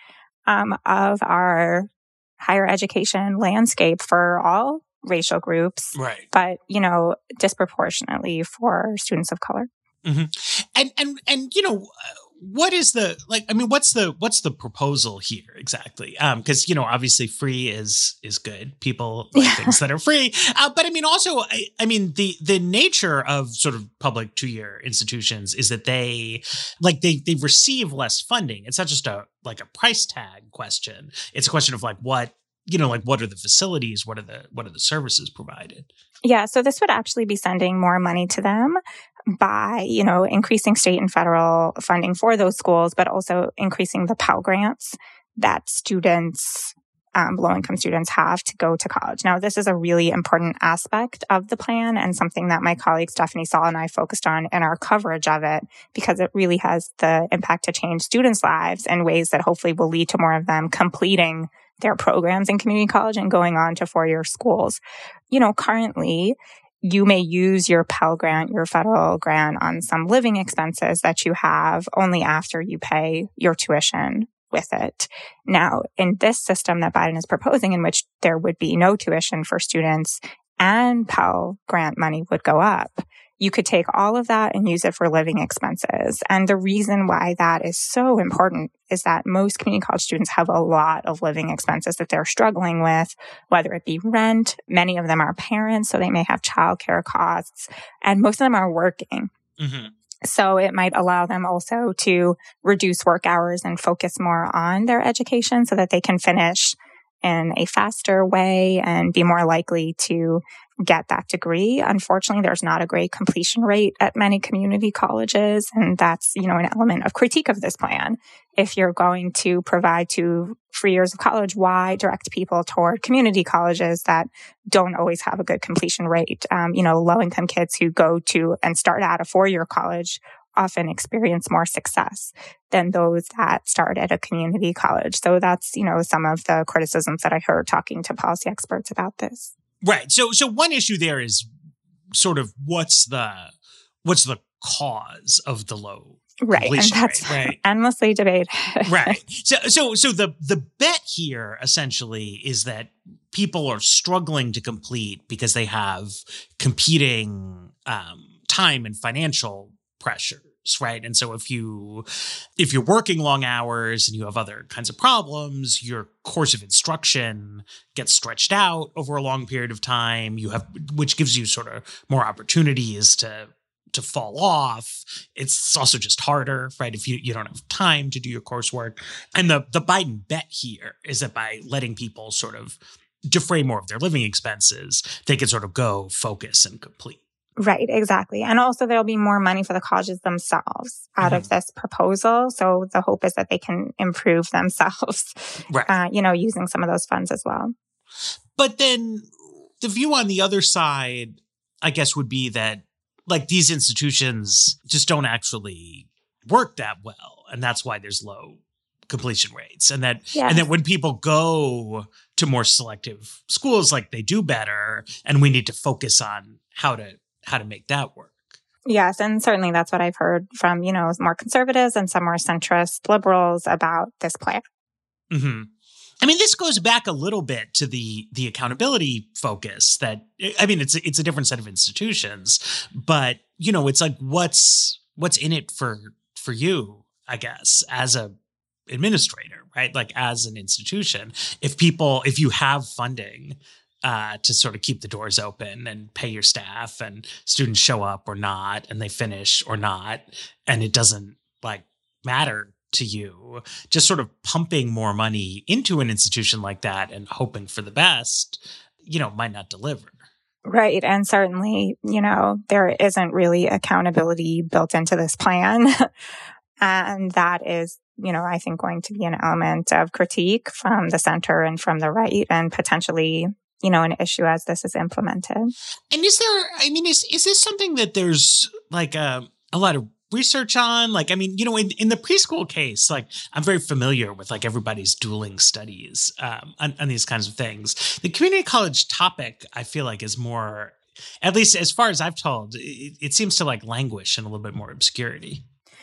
of our higher education landscape for all racial groups, right? But, disproportionately for students of color. Mm-hmm. And what is what's the proposal here exactly? Because, obviously free is good. People like things that are free. But I mean, also, the nature of sort of public 2-year institutions is that they receive less funding. It's not just a price tag question. It's a question of what are the facilities? What are the services provided? Yeah. So this would actually be sending more money to them by, increasing state and federal funding for those schools, but also increasing the Pell Grants that students, low-income students have to go to college. Now, this is a really important aspect of the plan and something that my colleague Stephanie Saul and I focused on in our coverage of it, because it really has the impact to change students' lives in ways that hopefully will lead to more of them completing their programs in community college and going on to 4-year schools. Currently, you may use your Pell Grant, your federal grant, on some living expenses that you have only after you pay your tuition with it. Now, in this system that Biden is proposing, in which there would be no tuition for students and Pell Grant money would go up, you could take all of that and use it for living expenses. And the reason why that is so important is that most community college students have a lot of living expenses that they're struggling with, whether it be rent. Many of them are parents, so they may have childcare costs, and most of them are working. Mm-hmm. So it might allow them also to reduce work hours and focus more on their education so that they can finish in a faster way and be more likely to get that degree. Unfortunately, there's not a great completion rate at many community colleges, and that's, an element of critique of this plan. If you're going to provide 2 free years of college, why direct people toward community colleges that don't always have a good completion rate? Low-income kids who go to and start at a 4-year college often experience more success than those that start at a community college. So that's, some of the criticisms that I heard talking to policy experts about this. Right. So one issue there is sort of what's the cause of the low completion and that's rate, right? Endlessly debated. Right. So the bet here essentially is that people are struggling to complete because they have competing time and financial pressures. right? And so if you're working long hours and you have other kinds of problems, your course of instruction gets stretched out over a long period of time. Which gives you sort of more opportunities to fall off. It's also just harder, right? If you don't have time to do your coursework. And the Biden bet here is that by letting people sort of defray more of their living expenses, they can sort of go focus and complete. Right, exactly. And also there'll be more money for the colleges themselves out of this proposal. So the hope is that they can improve themselves, right. Using some of those funds as well. But then the view on the other side, I guess, would be that like these institutions just don't actually work that well. And that's why there's low completion rates. And that when people go to more selective schools, like they do better, and we need to focus on how to make that work. Yes. And certainly that's what I've heard from, more conservatives and some more centrist liberals about this plan. Mm-hmm. I mean, this goes back a little bit to the accountability focus that, I mean, it's a different set of institutions, but, it's like, what's in it for you, I guess, as a administrator, right? Like as an institution, if you have funding to sort of keep the doors open and pay your staff and students show up or not, and they finish or not, and it doesn't like matter to you, just sort of pumping more money into an institution like that and hoping for the best, might not deliver. Right. And certainly, there isn't really accountability built into this plan. And that is, I think going to be an element of critique from the center and from the right, and potentially, an issue as this is implemented. And is this something that there's like a lot of research on? Like, I mean, in the preschool case, like I'm very familiar with like everybody's dueling studies on these kinds of things. The community college topic, I feel like, is more, at least as far as I've told, it seems to like languish in a little bit more obscurity.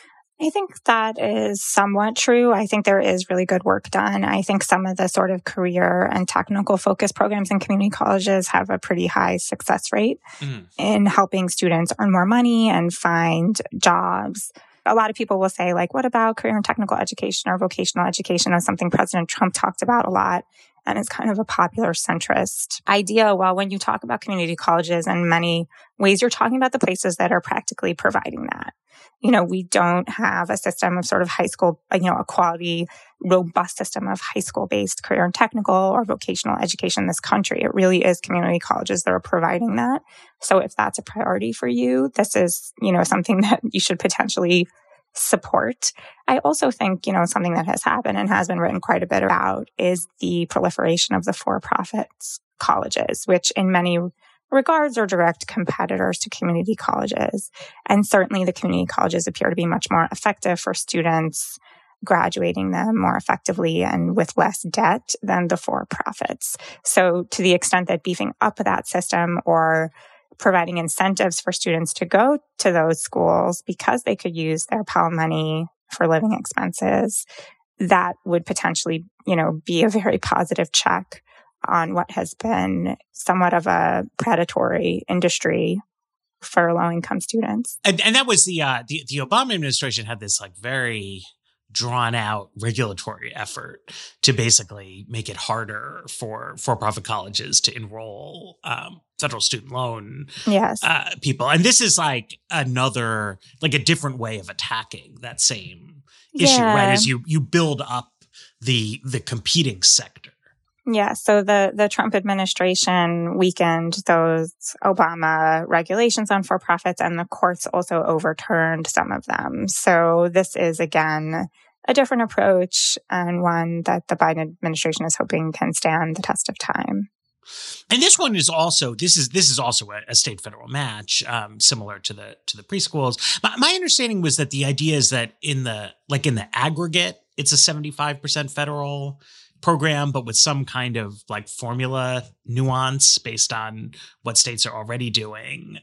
I think that is somewhat true. I think there is really good work done. I think some of the sort of career and technical focus programs in community colleges have a pretty high success rate in helping students earn more money and find jobs. A lot of people will say, like, what about career and technical education or vocational education? That's something President Trump talked about a lot. And it's kind of a popular centrist idea. Well, when you talk about community colleges, in many ways, you're talking about the places that are practically providing that. We don't have a system of sort of high school, a quality, robust system of high school-based career and technical or vocational education in this country. It really is community colleges that are providing that. So if that's a priority for you, this is, something that you should potentially support. I also think, something that has happened and has been written quite a bit about is the proliferation of the for-profit colleges, which in many regards are direct competitors to community colleges. And certainly the community colleges appear to be much more effective for students graduating them more effectively and with less debt than the for-profits. So to the extent that beefing up that system or providing incentives for students to go to those schools because they could use their Pell money for living expenses, that would potentially, be a very positive check on what has been somewhat of a predatory industry for low-income students. And that was the Obama administration had this like very drawn-out regulatory effort to basically make it harder for for-profit colleges to enroll federal student loan people. And this is like another, like a different way of attacking that same issue, right? As you build up the competing sector. Yeah, so the Trump administration weakened those Obama regulations on for-profits, and the courts also overturned some of them. So this is, again, a different approach, and one that the Biden administration is hoping can stand the test of time. And this one is also this is also a state federal match, similar to the preschools. My understanding was that the idea is that in the aggregate, it's a 75% federal program, but with some kind of like formula nuance based on what states are already doing.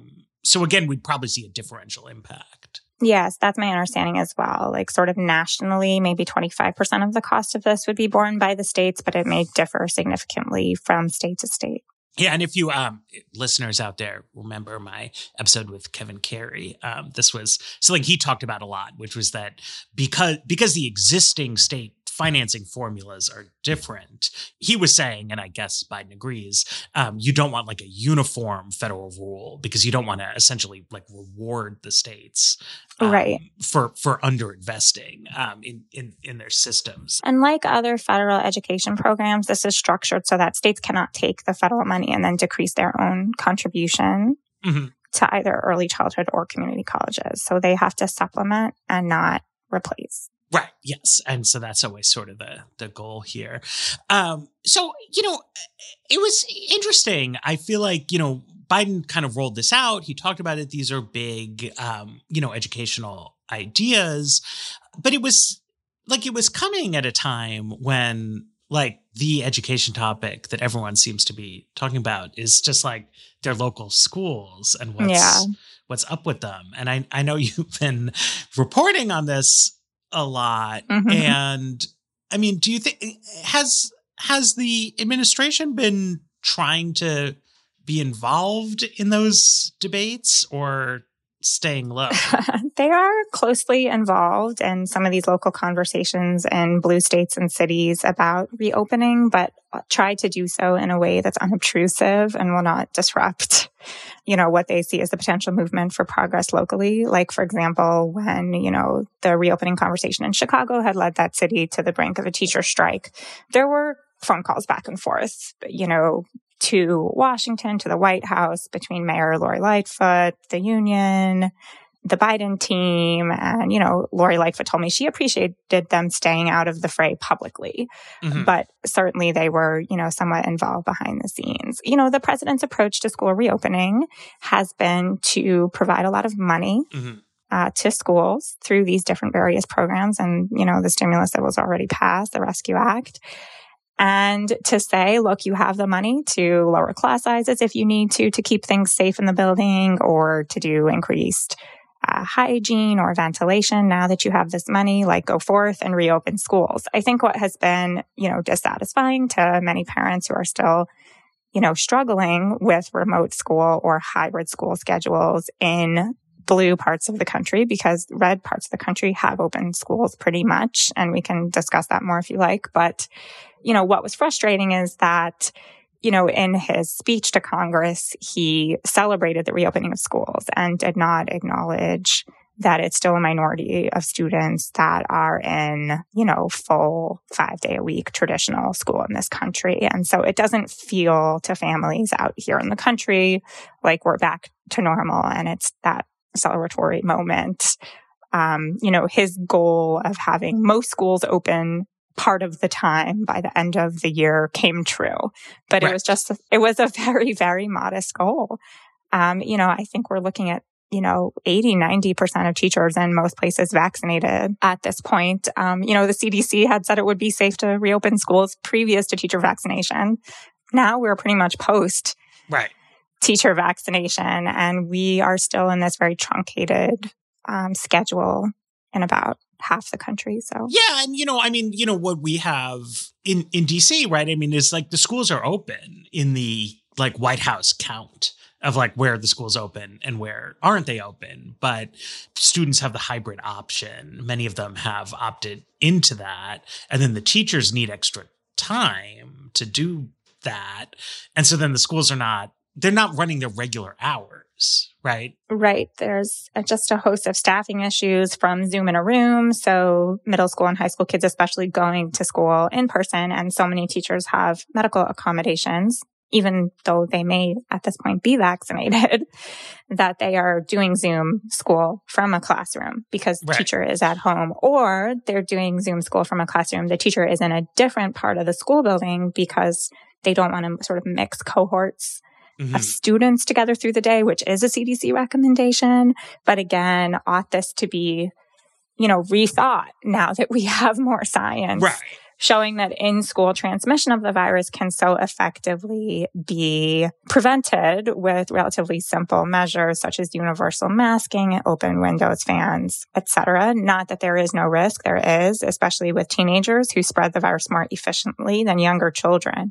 So again, we'd probably see a differential impact. Yes, that's my understanding as well. Like sort of nationally, maybe 25% of the cost of this would be borne by the states, but it may differ significantly from state to state. Yeah, and if you listeners out there remember my episode with Kevin Carey, this was something he talked about a lot, which was that because the existing state financing formulas are different, he was saying, and I guess Biden agrees, you don't want like a uniform federal rule because you don't want to essentially like reward the states right. for underinvesting in their systems. And like other federal education programs, this is structured so that states cannot take the federal money and then decrease their own contribution to either early childhood or community colleges. So they have to supplement and not replace. Right. Yes. And so that's always sort of the goal here. So, it was interesting. I feel like, Biden kind of rolled this out. He talked about it. These are big, educational ideas, but it was coming at a time when like the education topic that everyone seems to be talking about is just like their local schools and what's up with them. And I know you've been reporting on this a lot. And I mean, do you think has the administration been trying to be involved in those debates or staying low? They are closely involved in some of these local conversations in blue states and cities about reopening, but try to do so in a way that's unobtrusive and will not disrupt, what they see as the potential movement for progress locally. Like, for example, when, the reopening conversation in Chicago had led that city to the brink of a teacher strike, there were phone calls back and forth, to Washington, to the White House, between Mayor Lori Lightfoot, the union, the Biden team. And, Lori Lightfoot told me she appreciated them staying out of the fray publicly. But certainly they were, somewhat involved behind the scenes. The president's approach to school reopening has been to provide a lot of money to schools through these different various programs and, the stimulus that was already passed, the Rescue Act. And to say, look, you have the money to lower class sizes if you need to keep things safe in the building or to do increased hygiene or ventilation. Now that you have this money, like go forth and reopen schools. I think what has been, dissatisfying to many parents who are still, struggling with remote school or hybrid school schedules in blue parts of the country, because red parts of the country have open schools pretty much. And we can discuss that more if you like. But, what was frustrating is that, in his speech to Congress, he celebrated the reopening of schools and did not acknowledge that it's still a minority of students that are in, full 5-day-a-week traditional school in this country. And so it doesn't feel to families out here in the country like we're back to normal. And it's that celebratory moment. His goal of having most schools open part of the time by the end of the year came true. But it was a very, very modest goal. I think we're looking at, 80-90% of teachers in most places vaccinated at this point. The CDC had said it would be safe to reopen schools previous to teacher vaccination. Now we're pretty much post teacher vaccination, and we are still in this very truncated schedule in about half the country. So yeah, and what we have in DC, right? I mean, is like the schools are open in the like White House count of like where the schools open and where aren't they open, but students have the hybrid option. Many of them have opted into that, and then the teachers need extra time to do that, and so then the schools they're not running their regular hours, right? Right. There's just a host of staffing issues from Zoom in a room. So middle school and high school kids, especially going to school in person. And so many teachers have medical accommodations, even though they may at this point be vaccinated, that they are doing Zoom school from a classroom because the teacher is at home, or they're doing Zoom school from a classroom. The teacher is in a different part of the school building because they don't want to sort of mix cohorts of students together through the day, which is a CDC recommendation. But again, ought this to be, rethought now that we have more science showing that in-school transmission of the virus can so effectively be prevented with relatively simple measures such as universal masking, open windows, fans, etc. Not that there is no risk. There is, especially with teenagers who spread the virus more efficiently than younger children.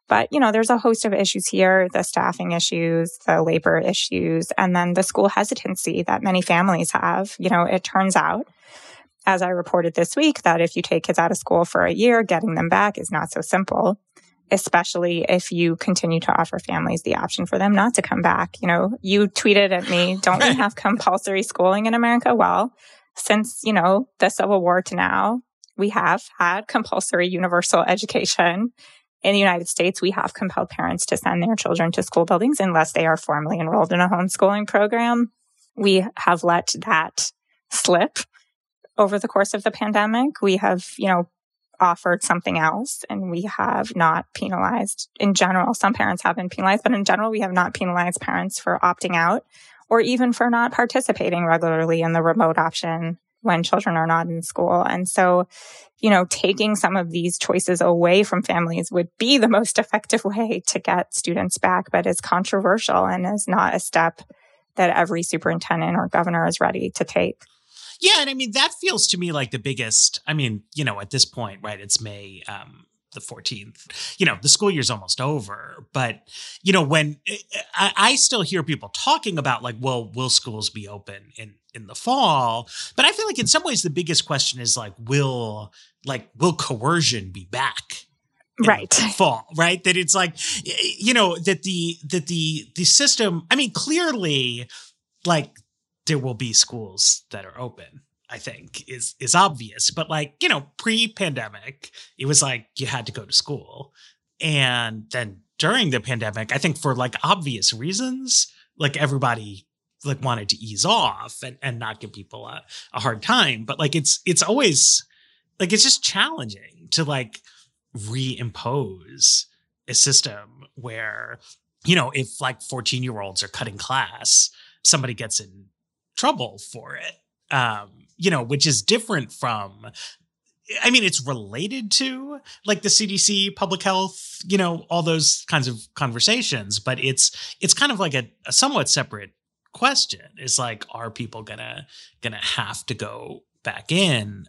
But, there's a host of issues here, the staffing issues, the labor issues, and then the school hesitancy that many families have. It turns out, as I reported this week, that if you take kids out of school for a year, getting them back is not so simple, especially if you continue to offer families the option for them not to come back. You tweeted at me, don't we have compulsory schooling in America? Well, since, the Civil War to now, we have had compulsory universal education. In the United States, we have compelled parents to send their children to school buildings unless they are formally enrolled in a homeschooling program. We have let that slip over the course of the pandemic. We have, offered something else, and we have not penalized in general. Some parents have been penalized, but in general, we have not penalized parents for opting out or even for not participating regularly in the remote option when children are not in school. And so, taking some of these choices away from families would be the most effective way to get students back, but is controversial and is not a step that every superintendent or governor is ready to take. Yeah. And that feels to me like the biggest, at this point, right, it's May the 14th, the school year's almost over. But, when I still hear people talking about like, well, will schools be open in the fall? But I feel like in some ways, the biggest question is like, will coercion be back? Right. Fall, right? That it's like, that the system, clearly like there will be schools that are open, I think is obvious. But like, pre-pandemic, it was like you had to go to school. And then during the pandemic, I think for like obvious reasons, like everybody like wanted to ease off and not give people a hard time. But like, it's always like, it's just challenging to like reimpose a system where, if like 14-year-olds are cutting class, somebody gets in trouble for it, which is different from, it's related to like the CDC, public health, all those kinds of conversations, but it's kind of like a somewhat separate question. Is like, are people gonna have to go back in?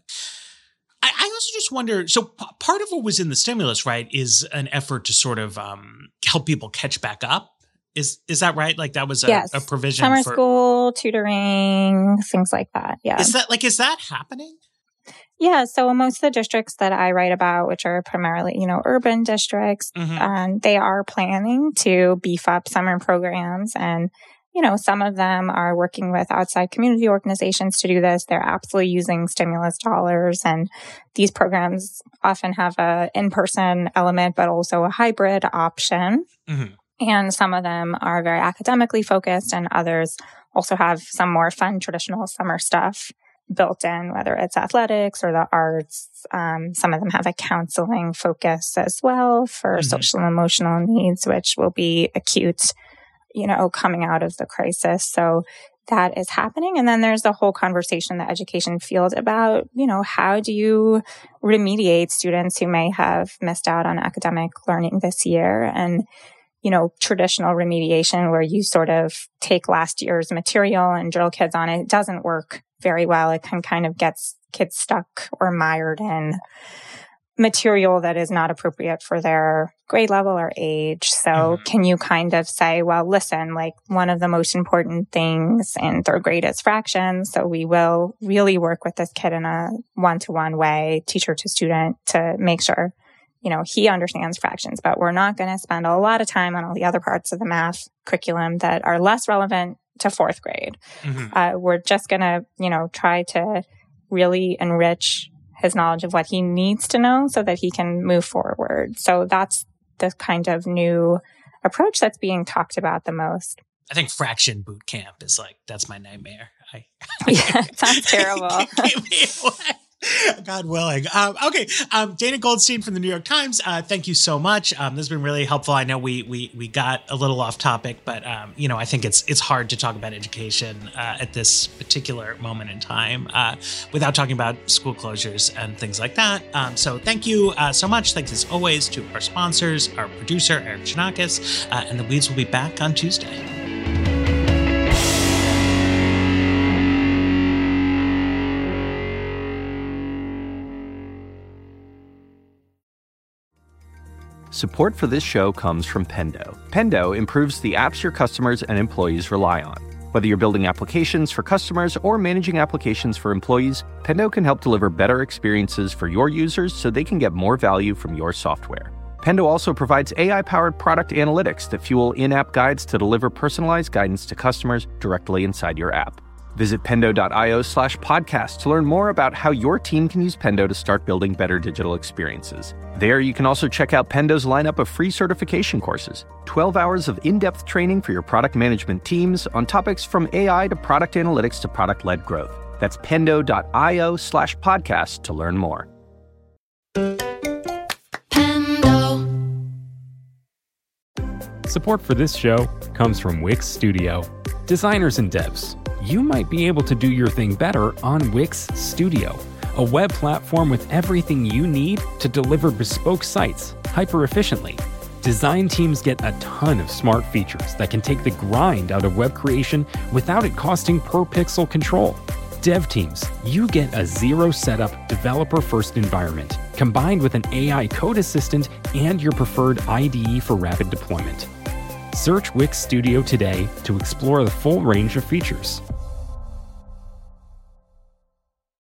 I also just wonder, so part of what was in the stimulus, right, is an effort to sort of help people catch back up. Is that right? Like that was a provision summer for school, tutoring, things like that. Yeah. Is that happening? Yeah. So most of the districts that I write about, which are primarily, urban districts, they are planning to beef up summer programs. And, some of them are working with outside community organizations to do this. They're absolutely using stimulus dollars. And these programs often have a in-person element, but also a hybrid option. Mm-hmm. And some of them are very academically focused, and others also have some more fun, traditional summer stuff built in, whether it's athletics or the arts. Some of them have a counseling focus as well for social and emotional needs, which will be acute, coming out of the crisis. So that is happening. And then there's the whole conversation in the education field about, how do you remediate students who may have missed out on academic learning this year? And traditional remediation where you sort of take last year's material and drill kids on it doesn't work very well. It can kind of get kids stuck or mired in material that is not appropriate for their grade level or age. So can you kind of say, well, listen, like one of the most important things in third grade is fractions. So we will really work with this kid in a one-to-one way, teacher to student, to make sure he understands fractions, but we're not going to spend a lot of time on all the other parts of the math curriculum that are less relevant to fourth grade. We're just going to, try to really enrich his knowledge of what he needs to know so that he can move forward. So that's the kind of new approach that's being talked about the most. I think fraction boot camp is like, that's my nightmare. Yeah, it sounds terrible. God willing. Okay. Dana Goldstein from the New York Times. Thank you so much. This has been really helpful. I know we got a little off topic, but I think it's hard to talk about education at this particular moment in time without talking about school closures and things like that. So thank you so much. Thanks as always to our sponsors, our producer, Eric Chonakis, and the Weeds will be back on Tuesday. support for this show comes from Pendo. Pendo improves the apps your customers and employees rely on. Whether you're building applications for customers or managing applications for employees, Pendo can help deliver better experiences for your users so they can get more value from your software. Pendo also provides AI-powered product analytics that fuel in-app guides to deliver personalized guidance to customers directly inside your app. Visit pendo.io/podcast to learn more about how your team can use Pendo to start building better digital experiences. There, you can also check out Pendo's lineup of free certification courses, 12 hours of in-depth training for your product management teams on topics from AI to product analytics to product-led growth. That's pendo.io/podcast to learn more. Support for this show comes from Wix Studio. Designers and devs, you might be able to do your thing better on Wix Studio, a web platform with everything you need to deliver bespoke sites hyper-efficiently. Design teams get a ton of smart features that can take the grind out of web creation without it costing per-pixel control. Dev teams, you get a zero-setup, developer-first environment, combined with an AI code assistant and your preferred IDE for rapid deployment. Search Wix Studio today to explore the full range of features.